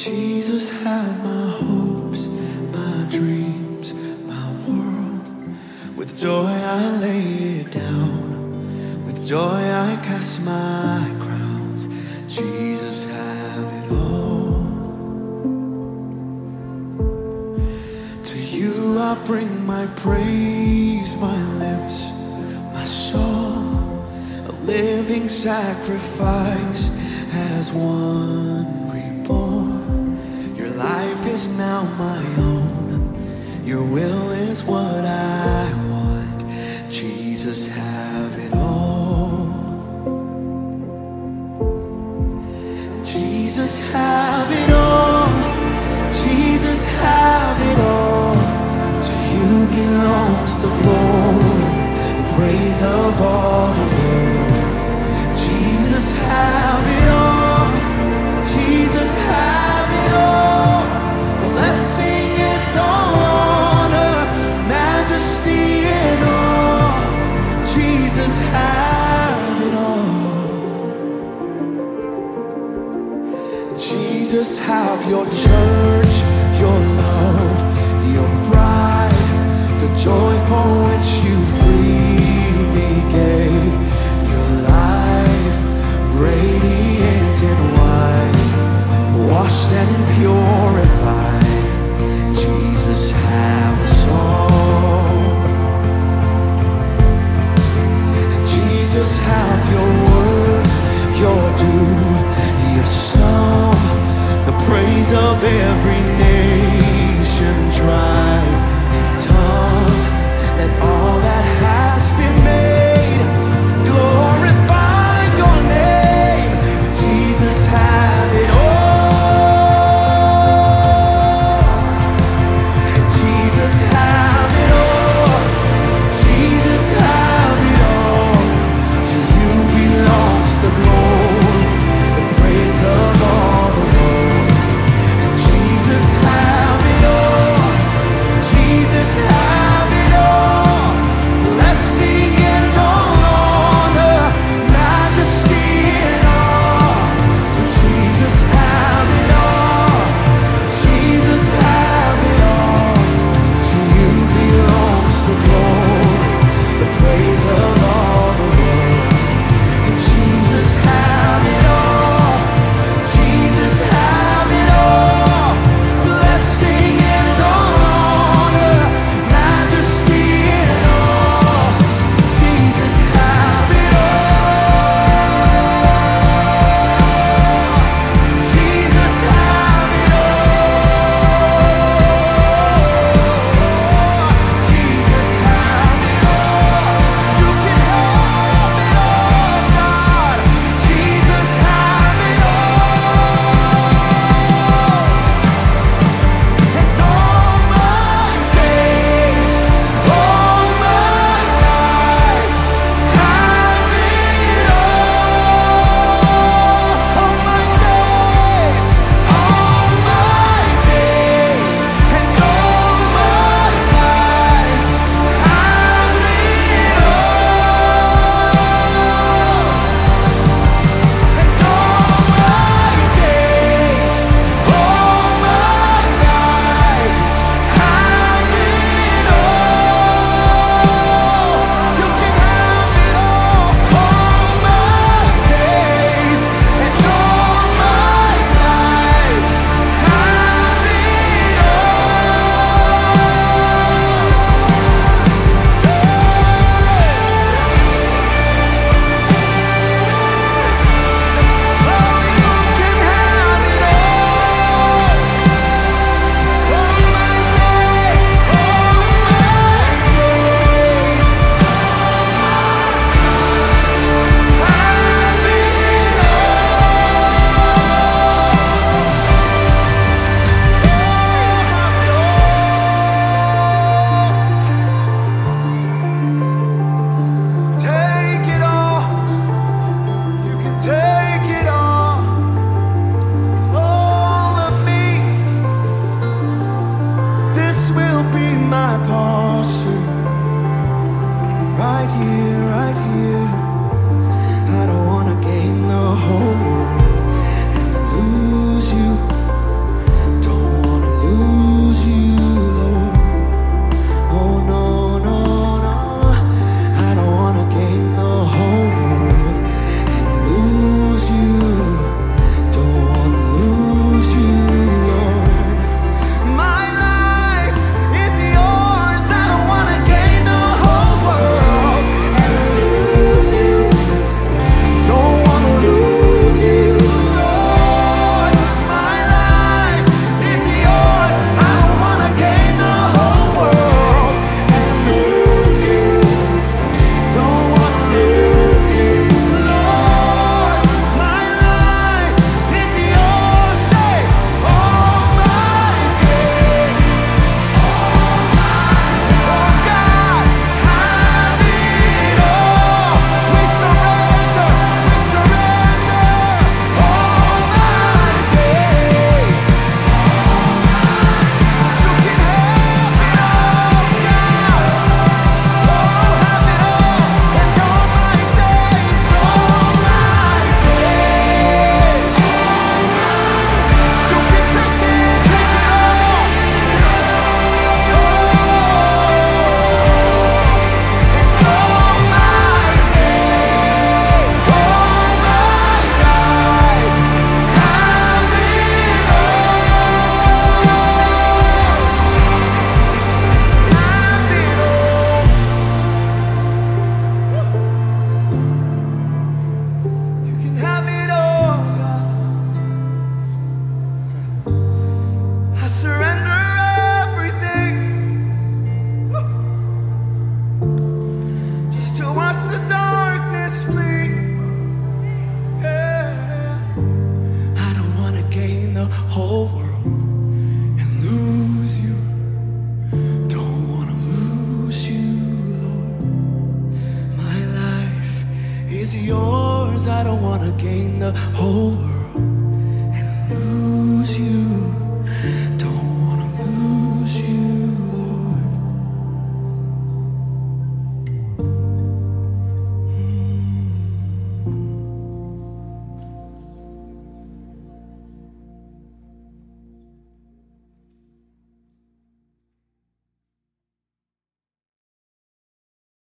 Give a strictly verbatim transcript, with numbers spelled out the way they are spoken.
Jesus, have my hopes, my dreams, my world. With joy I lay it down, with joy I cast my crowns. Jesus, have it all. To you I bring my praise, my lips, my song, a living sacrifice as one reborn. Your life is now my own, your will is what I want. Jesus, have it all. Jesus, have it all. Jesus, have it all. To you belongs the glory and praise of all the world. Jesus, have it all. Jesus, have it all. Blessing and honor, majesty and all. Jesus, have it all. Jesus, have your church, your love, your bride, the joy for which you freely gave your life, radiant and wide.